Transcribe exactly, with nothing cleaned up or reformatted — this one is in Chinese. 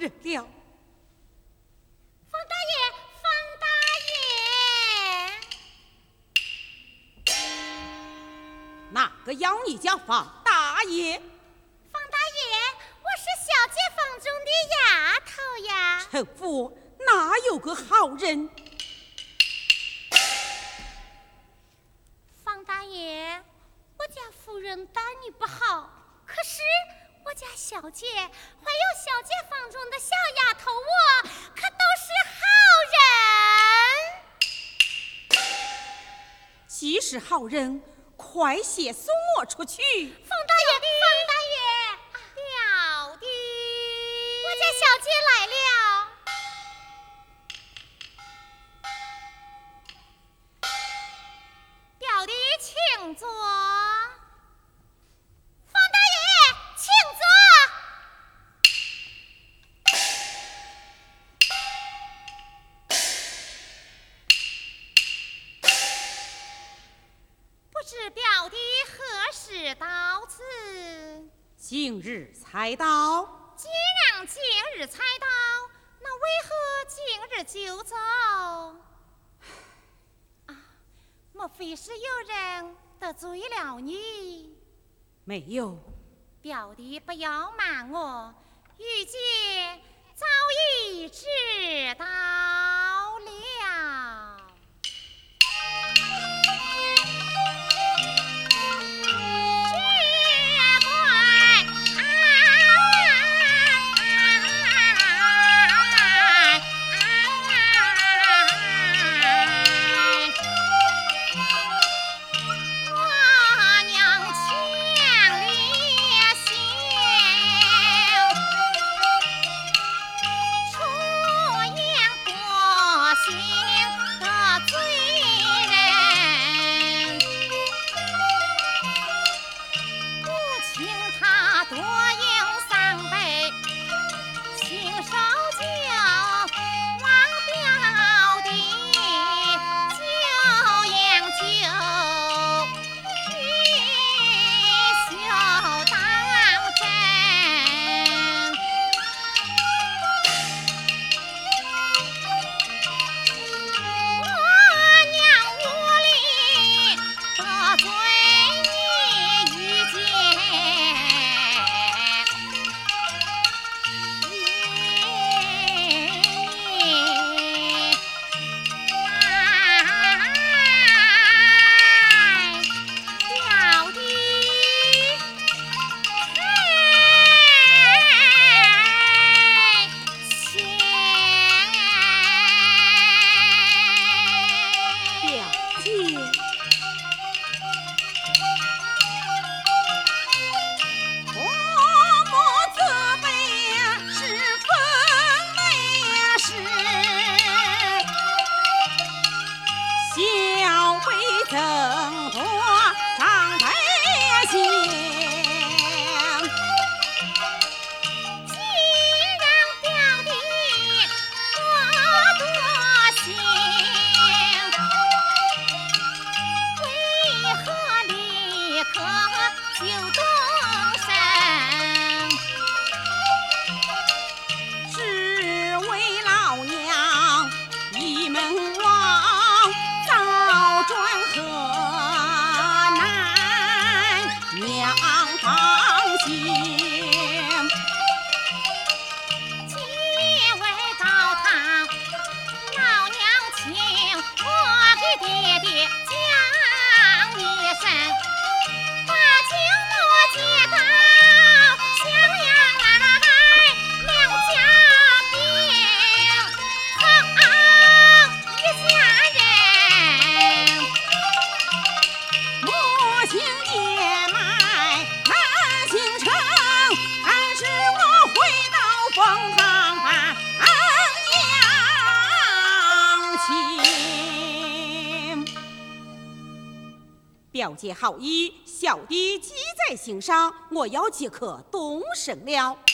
人了。 方大爷，方大爷， 哪个要你叫方大爷？ 方大爷，我是小姐房中的丫头呀。 臣妇哪有个好人？ 方大爷，我家夫人待你不好，可是我家小姐还有小姐房中的小丫头我可都是好人。 既是好人，快些送我出去。 方大爷，方大爷，表弟，我家小姐来了。表弟，请坐。方大爷，请坐。不知表弟何时到此？ 今日才到。 既然今日才到，那为何今日就走？啊，莫非是有人得罪了你？ 没有。 表弟不要瞒我，玉姐早已知道了。 表姐好意，小弟记在心上，我要即刻动身了。